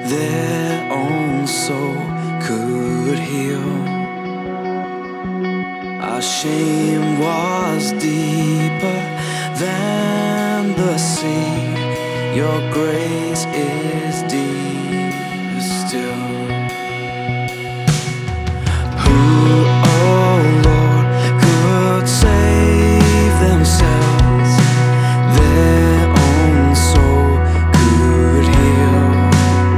their own soul could heal. Our shame was deeper than the sea. Your grace is